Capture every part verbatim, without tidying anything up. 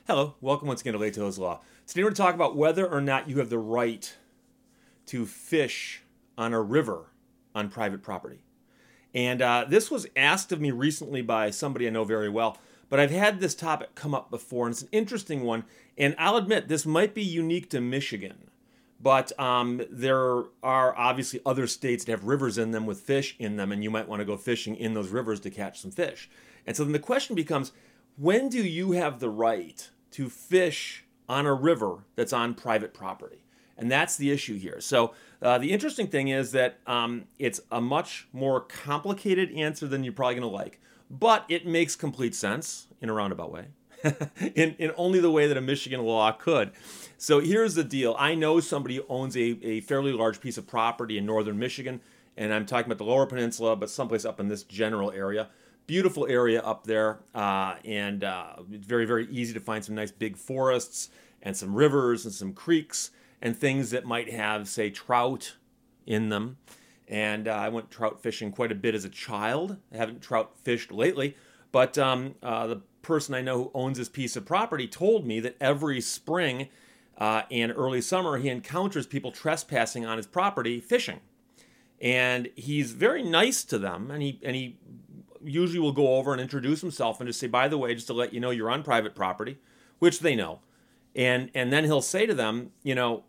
Hello, welcome once again to Leto's Law. Today we're going to talk about whether or not you have the right to fish on a river on private property. And uh, this was asked of me recently by somebody I know very well, but I've had this topic come up before, and it's an interesting one. And I'll admit, this might be unique to Michigan, but um, there are obviously other states that have rivers in them with fish in them, and you might want to go fishing in those rivers to catch some fish. And so then the question becomes, when do you have the right to fish on a river that's on private property? And that's the issue here. So uh, the interesting thing is that um, it's a much more complicated answer than you're probably going to like, but it makes complete sense in a roundabout way, in, in only the way that a Michigan law could. So here's the deal. I know somebody who owns a, a fairly large piece of property in northern Michigan, and I'm talking about the Lower Peninsula, but someplace up in this general area. Beautiful area up there, uh, and uh, very, very easy to find some nice big forests and some rivers and some creeks and things that might have, say, trout in them. And uh, I went trout fishing quite a bit as a child. I haven't trout fished lately, but um, uh, the person I know who owns this piece of property told me that every spring uh, and early summer he encounters people trespassing on his property fishing. And he's very nice to them, and he and he usually will go over and introduce himself and just say, by the way, just to let you know, you're on private property, which they know. And and then he'll say to them, you know,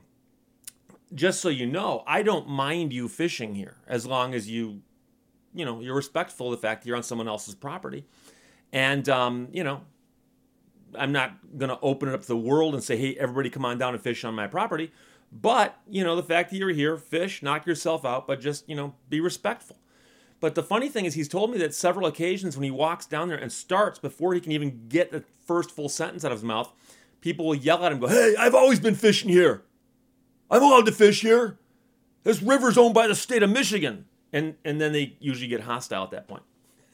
just so you know, I don't mind you fishing here as long as you, you know, you're respectful of the fact that you're on someone else's property. And, um, you know, I'm not going to open it up to the world and say, hey, everybody come on down and fish on my property. But, you know, the fact that you're here, fish, knock yourself out, but just, you know, be respectful. But the funny thing is he's told me that several occasions when he walks down there and starts before he can even get the first full sentence out of his mouth, people will yell at him, go, hey, I've always been fishing here. I'm allowed to fish here. This river's owned by the state of Michigan. And and then they usually get hostile at that point.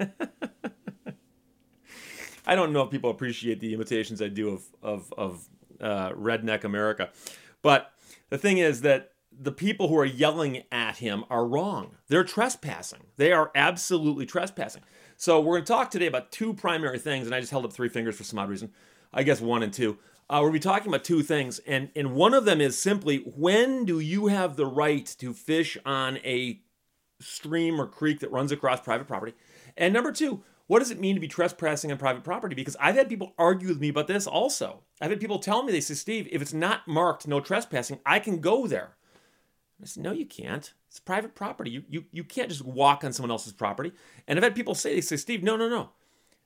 I don't know if people appreciate the imitations I do of, of, of uh, redneck America. But the thing is that the people who are yelling at him are wrong. They're trespassing. They are absolutely trespassing. So we're going to talk today about two primary things, and I just held up three fingers for some odd reason. I guess one and two. Uh, we're going to be talking about two things, and, and one of them is simply, when do you have the right to fish on a stream or creek that runs across private property? And number two, what does it mean to be trespassing on private property? Because I've had people argue with me about this also. I've had people tell me, they say, Steve, if it's not marked no trespassing, I can go there. I said, no, you can't. It's private property. You, you you can't just walk on someone else's property. And I've had people say, they say, Steve, no, no, no.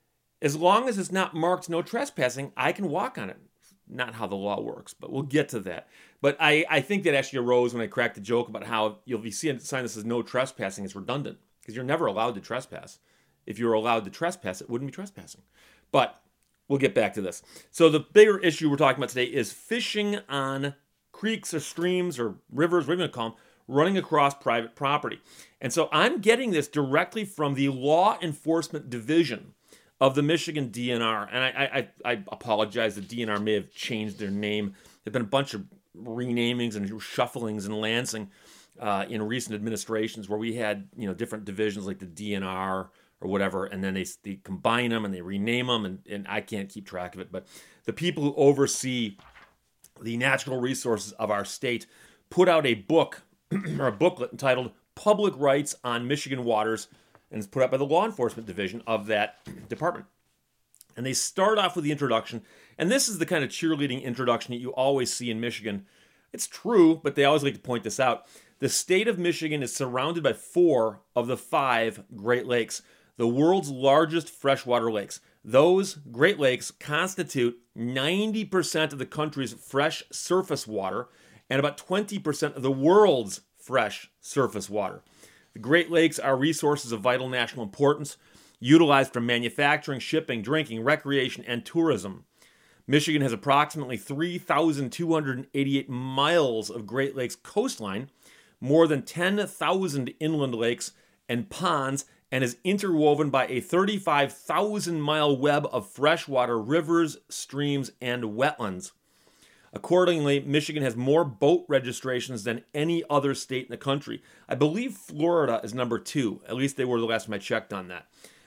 As long as it's not marked no trespassing, I can walk on it. Not how the law works, but we'll get to that. But I, I think that actually arose when I cracked the joke about how you'll be seeing a sign that says no trespassing is redundant, because you're never allowed to trespass. If you were allowed to trespass, it wouldn't be trespassing. But we'll get back to this. So the bigger issue we're talking about today is fishing on creeks or streams or rivers, whatever you want to call them, running across private property. And so I'm getting this directly from the Law Enforcement Division of the Michigan D N R. And I, I, I apologize, the D N R may have changed their name. There have been a bunch of renamings and shufflings in Lansing uh, in recent administrations where we had, you know, different divisions like the D N R or whatever, and then they, they combine them and they rename them, and, and I can't keep track of it. But the people who oversee the natural resources of our state put out a book or a booklet entitled Public Rights on Michigan Waters, and it's put out by the Law Enforcement Division of that department. And they start off with the introduction, and this is the kind of cheerleading introduction that you always see in Michigan. It's true, but they always like to point this out. The state of Michigan is surrounded by four of the five Great Lakes, the world's largest freshwater lakes. Those Great Lakes constitute ninety percent of the country's fresh surface water and about twenty percent of the world's fresh surface water. The Great Lakes are resources of vital national importance, utilized for manufacturing, shipping, drinking, recreation, and tourism. Michigan has approximately three thousand two hundred eighty-eight miles of Great Lakes coastline, more than ten thousand inland lakes and ponds, and is interwoven by a thirty-five thousand mile web of freshwater rivers, streams, and wetlands. Accordingly, Michigan has more boat registrations than any other state in the country. I believe Florida is number two. At least they were the last time I checked on that.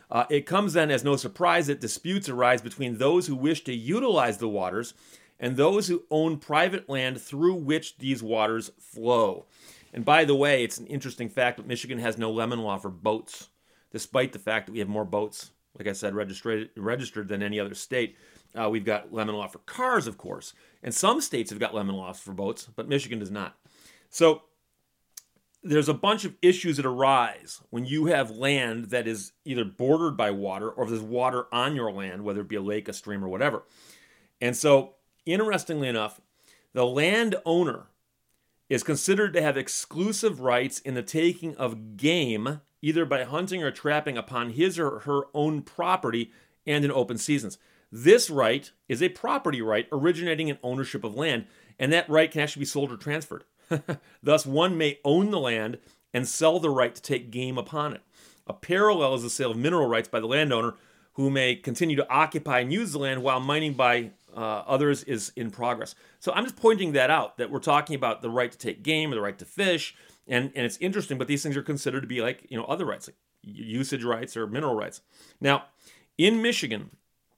Uh, it comes then as no surprise that disputes arise between those who wish to utilize the waters and those who own private land through which these waters flow. And by the way, it's an interesting fact that Michigan has no lemon law for boats, despite the fact that we have more boats, like I said, registered, registered than any other state. Uh, we've got lemon law for cars, of course. And some states have got lemon laws for boats, but Michigan does not. So there's a bunch of issues that arise when you have land that is either bordered by water or if there's water on your land, whether it be a lake, a stream, or whatever. And so, interestingly enough, the landowner is considered to have exclusive rights in the taking of game, either by hunting or trapping upon his or her own property and in open seasons. This right is a property right originating in ownership of land, and that right can actually be sold or transferred. Thus, one may own the land and sell the right to take game upon it. A parallel is the sale of mineral rights by the landowner, who may continue to occupy and use the land while mining by uh, others is in progress. So I'm just pointing that out, that we're talking about the right to take game or the right to fish, and, and it's interesting, but these things are considered to be like, you know, other rights, like usage rights or mineral rights. Now, in Michigan,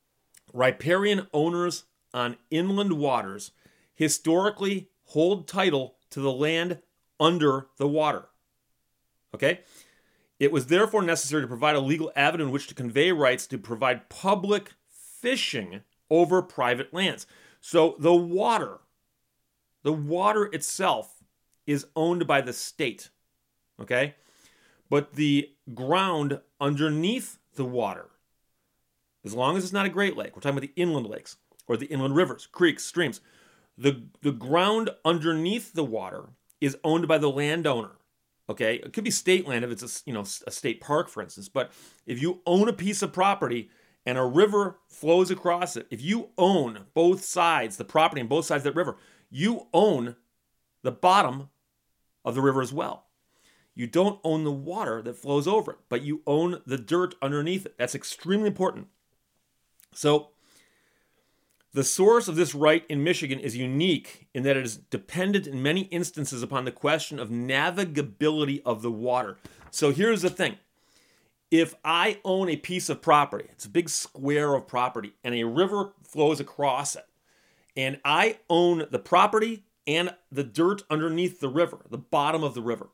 riparian owners on inland waters historically hold title to the land under the water. Okay? It was therefore necessary to provide a legal avenue in which to convey rights to provide public fishing over private lands. So the water, the water itself is owned by the state. Okay? But the ground underneath the water, as long as it's not a Great Lake, we're talking about the inland lakes or the inland rivers, creeks, streams, The, the ground underneath the water is owned by the landowner, okay? It could be state land if it's a, you know, a state park, for instance. But if you own a piece of property and a river flows across it, if you own both sides, the property on both sides of that river, you own the bottom of the river as well. You don't own the water that flows over it, but you own the dirt underneath it. That's extremely important. So, the source of this right in Michigan is unique in that it is dependent in many instances upon the question of navigability of the water. So here's the thing. If I own a piece of property, it's a big square of property, and a river flows across it, and I own the property and the dirt underneath the river, the bottom of the river.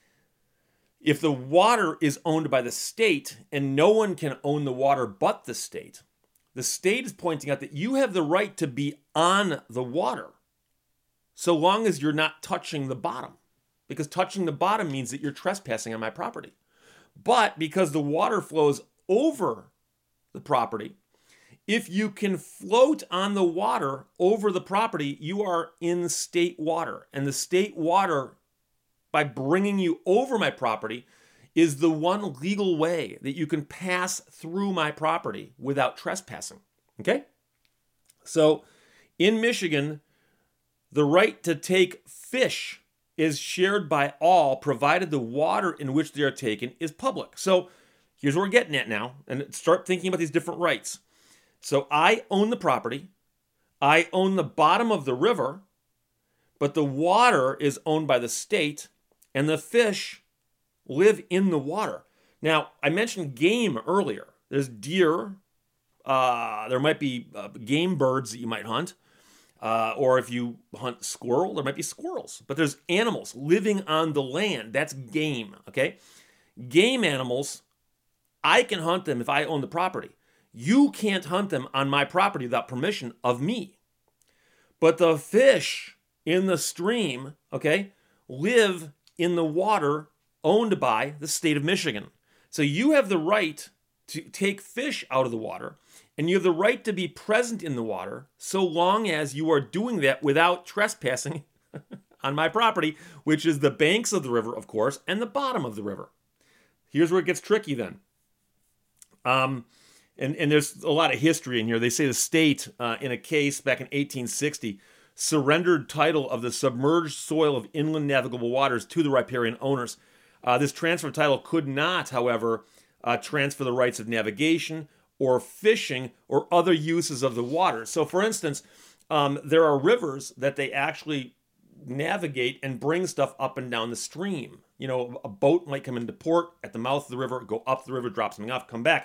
If the water is owned by the state and no one can own the water but the state, the state is pointing out that you have the right to be on the water so long as you're not touching the bottom, because touching the bottom means that you're trespassing on my property. But because the water flows over the property, if you can float on the water over the property, you are in state water. And the state water, by bringing you over my property, is the one legal way that you can pass through my property without trespassing. Okay? So, in Michigan, the right to take fish is shared by all, provided the water in which they are taken is public. So, here's what we're getting at now, and start thinking about these different rights. So, I own the property, I own the bottom of the river, but the water is owned by the state, and the fish live in the water. Now, I mentioned game earlier. There's deer. Uh, there might be uh, game birds that you might hunt. Uh, or if you hunt squirrel, there might be squirrels. But there's animals living on the land. That's game, okay? Game animals, I can hunt them if I own the property. You can't hunt them on my property without permission of me. But the fish in the stream, okay, live in the water owned by the state of Michigan. So you have the right to take fish out of the water, and you have the right to be present in the water so long as you are doing that without trespassing on my property, which is the banks of the river, of course, and the bottom of the river. Here's where it gets tricky then. Um, and, and there's a lot of history in here. They say the state, uh, in a case back in eighteen sixty, surrendered title of the submerged soil of inland navigable waters to the riparian owners. Uh, this transfer of title could not, however, uh, transfer the rights of navigation or fishing or other uses of the water. So, for instance, um, there are rivers that they actually navigate and bring stuff up and down the stream. You know, a boat might come into port at the mouth of the river, go up the river, drop something off, come back.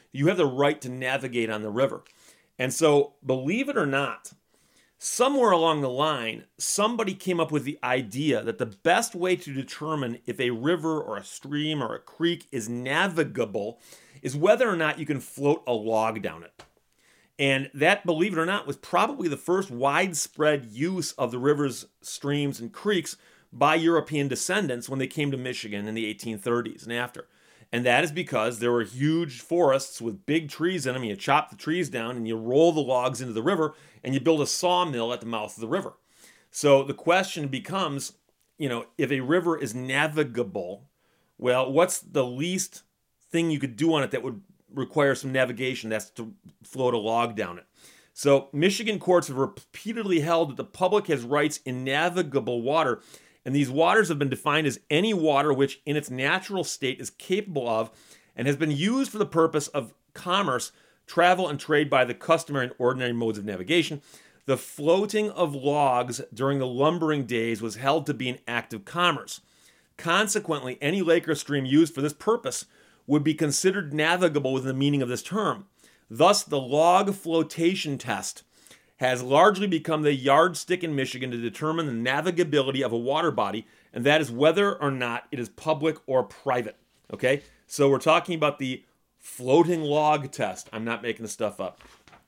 You have the right to navigate on the river. And so, believe it or not, somewhere along the line, somebody came up with the idea that the best way to determine if a river or a stream or a creek is navigable is whether or not you can float a log down it. And that, believe it or not, was probably the first widespread use of the rivers, streams, and creeks by European descendants when they came to Michigan in the eighteen thirties and after. And that is because there were huge forests with big trees in them. You chop the trees down and you roll the logs into the river and you build a sawmill at the mouth of the river. So the question becomes, you know, if a river is navigable, well, what's the least thing you could do on it that would require some navigation? That's to float a log down it. So Michigan courts have repeatedly held that the public has rights in navigable water, and these waters have been defined as any water which in its natural state is capable of and has been used for the purpose of commerce, travel, and trade by the customary and ordinary modes of navigation. The floating of logs during the lumbering days was held to be an act of commerce. Consequently, any lake or stream used for this purpose would be considered navigable within the meaning of this term. Thus, the log flotation test has largely become the yardstick in Michigan to determine the navigability of a water body, and that is whether or not it is public or private. Okay? So we're talking about the floating log test. I'm not making this stuff up.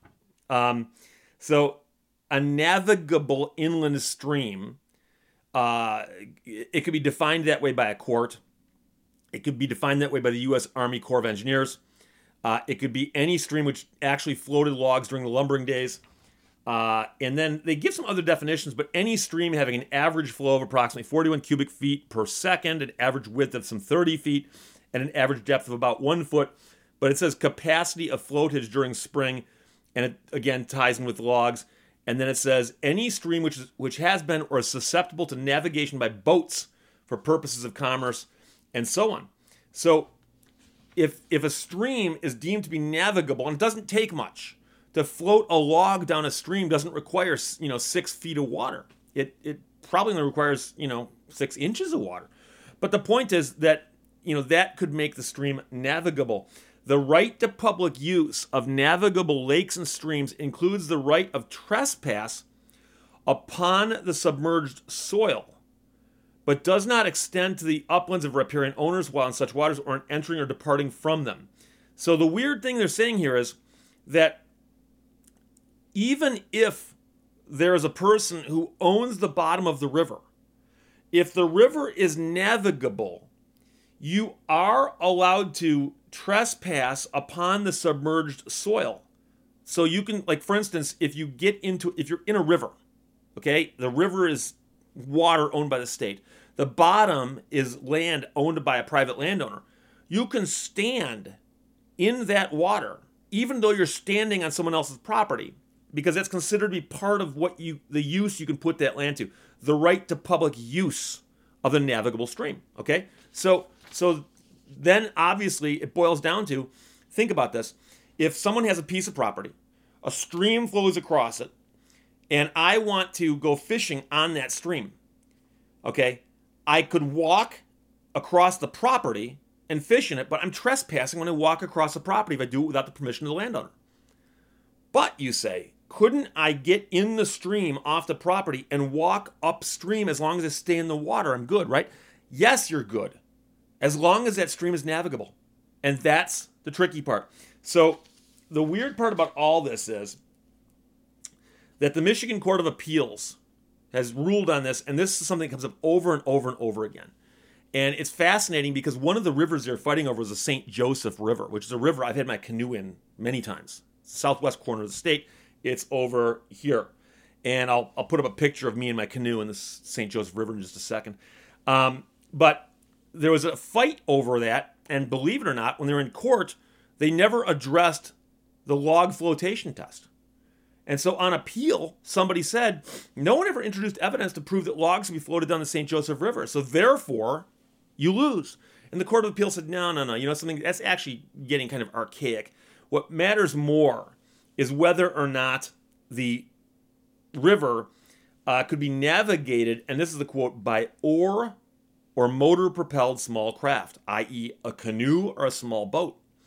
Um, so a navigable inland stream, uh, it could be defined that way by a court. It could be defined that way by the U S Army Corps of Engineers. Uh, it could be any stream which actually floated logs during the lumbering days. Uh, and then they give some other definitions, but any stream having an average flow of approximately forty-one cubic feet per second, an average width of some thirty feet, and an average depth of about one foot. But it says capacity of floatage during spring, and it again ties in with logs. And then it says any stream which is, which has been or is susceptible to navigation by boats for purposes of commerce, and so on. So if if a stream is deemed to be navigable, and it doesn't take much to float a log down a stream, doesn't require, you know, six feet of water. It it probably only requires, you know, six inches of water. But the point is that, you know, that could make the stream navigable. The right to public use of navigable lakes and streams includes the right of trespass upon the submerged soil, but does not extend to the uplands of riparian owners while in such waters or in entering or departing from them. So the weird thing they're saying here is that even if there is a person who owns the bottom of the river, if the river is navigable, you are allowed to trespass upon the submerged soil. So you can, like, for instance, if you get into, if you're in a river, okay, the river is water owned by the state. The bottom is land owned by a private landowner. You can stand in that water, even though you're standing on someone else's property, because that's considered to be part of what you, the use you can put that land to, the right to public use of the navigable stream. Okay, so so then obviously it boils down to, think about this: if someone has a piece of property, a stream flows across it, and I want to go fishing on that stream, okay, I could walk across the property and fish in it, but I'm trespassing when I walk across the property if I do it without the permission of the landowner. But, you say, couldn't I get in the stream off the property and walk upstream as long as I stay in the water? I'm good, right? Yes, you're good, as long as that stream is navigable. And that's the tricky part. So the weird part about all this is that the Michigan Court of Appeals has ruled on this, and this is something that comes up over and over and over again. And it's fascinating because one of the rivers they're fighting over is the Saint Joseph River, which is a river I've had my canoe in many times. Southwest corner of the state. It's over here. And I'll I'll put up a picture of me and my canoe in the Saint Joseph River in just a second. Um, but there was a fight over that, and believe it or not, when they were in court, they never addressed the log flotation test. And so on appeal, somebody said, no one ever introduced evidence to prove that logs can be floated down the Saint Joseph River. So therefore, you lose. And the Court of Appeal said, no, no, no. You know, something that's actually getting kind of archaic. What matters more is whether or not the river uh, could be navigated, and this is the quote, by oar or motor-propelled small craft, that is a canoe or a small boat.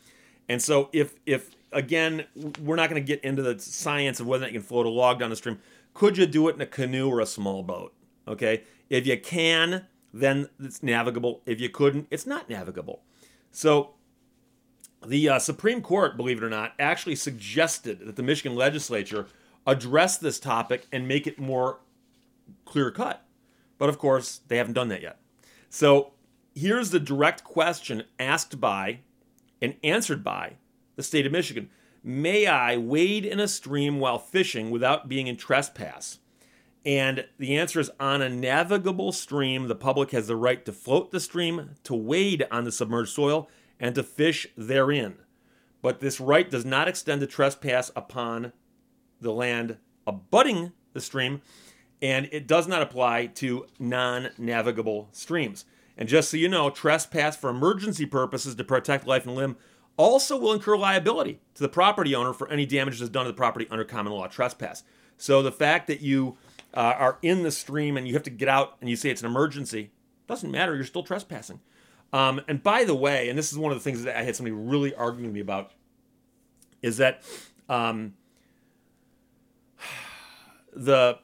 And so if if again, we're not going to get into the science of whether or not you can float a log down the stream. Could you do it in a canoe or a small boat? Okay, if you can, then it's navigable. If you couldn't, it's not navigable. So the uh, Supreme Court, believe it or not, actually suggested that the Michigan legislature address this topic and make it more clear-cut. But of course, they haven't done that yet. So here's the direct question asked by and answered by the state of Michigan. May I wade in a stream while fishing without being in trespass? And the answer is, on a navigable stream, the public has the right to float the stream, to wade on the submerged soil, and to fish therein. But this right does not extend to trespass upon the land abutting the stream, and it does not apply to non-navigable streams. And just so you know, trespass for emergency purposes to protect life and limb also will incur liability to the property owner for any damages done to the property under common law trespass. So the fact that you uh, are in the stream and you have to get out and you say it's an emergency, doesn't matter, you're still trespassing. Um, and by the way, and this is one of the things that I had somebody really arguing with me about, is that um, the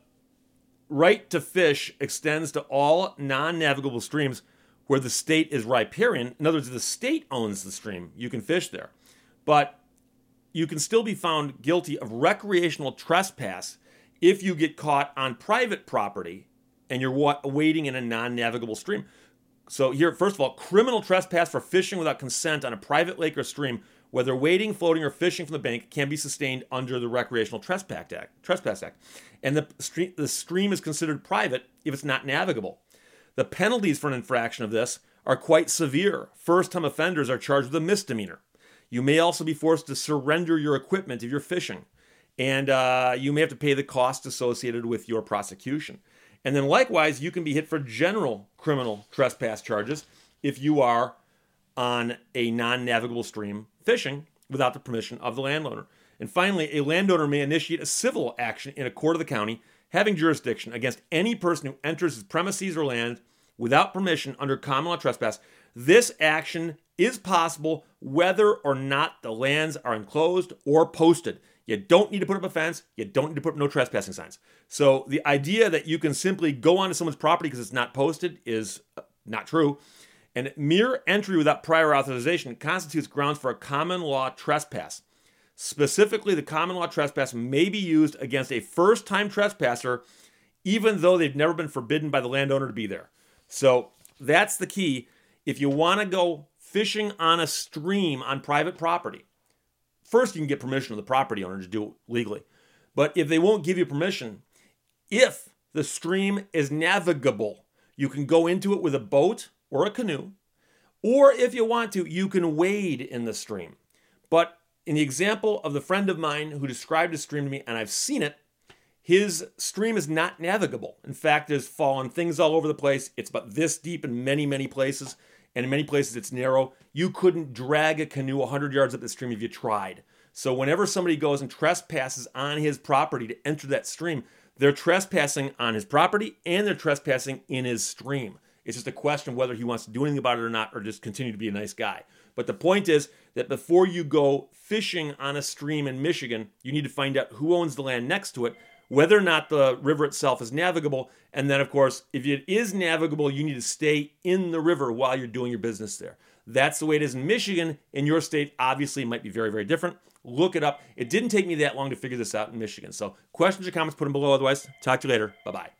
right to fish extends to all non-navigable streams where the state is riparian. In other words, the state owns the stream. You can fish there. But you can still be found guilty of recreational trespass if you get caught on private property and you're wa- wading in a non-navigable stream. So here, first of all, criminal trespass for fishing without consent on a private lake or stream, whether wading, floating, or fishing from the bank, can be sustained under the Recreational Trespass Act. Trespass Act. And the stream, the stream is considered private if it's not navigable. The penalties for an infraction of this are quite severe. First-time offenders are charged with a misdemeanor. You may also be forced to surrender your equipment if you're fishing. And uh, you may have to pay the costs associated with your prosecution. And then likewise, you can be hit for general criminal trespass charges if you are on a non-navigable stream fishing without the permission of the landowner. And finally, a landowner may initiate a civil action in a court of the county having jurisdiction against any person who enters his premises or land without permission under common law trespass. This action is possible whether or not the lands are enclosed or posted. You don't need to put up a fence. You don't need to put up no trespassing signs. So the idea that you can simply go onto someone's property because it's not posted is not true. And mere entry without prior authorization constitutes grounds for a common law trespass. Specifically, the common law trespass may be used against a first-time trespasser, even though they've never been forbidden by the landowner to be there. So that's the key. If you want to go fishing on a stream on private property, first you can get permission of the property owner to do it legally. But if they won't give you permission, if the stream is navigable, you can go into it with a boat or a canoe, or if you want to, you can wade in the stream. But in the example of the friend of mine who described a stream to me, and I've seen it, his stream is not navigable. In fact, there's fallen things all over the place. It's about this deep in many, many places, and in many places it's narrow. You couldn't drag a canoe one hundred yards up the stream if you tried. So whenever somebody goes and trespasses on his property to enter that stream, they're trespassing on his property and they're trespassing in his stream. It's just a question of whether he wants to do anything about it or not, or just continue to be a nice guy. But the point is that before you go fishing on a stream in Michigan, you need to find out who owns the land next to it, whether or not the river itself is navigable. And then, of course, if it is navigable, you need to stay in the river while you're doing your business there. That's the way it is in Michigan. In your state, obviously, it might be very, very different. Look it up. It didn't take me that long to figure this out in Michigan. So questions or comments, put them below. Otherwise, talk to you later. Bye-bye.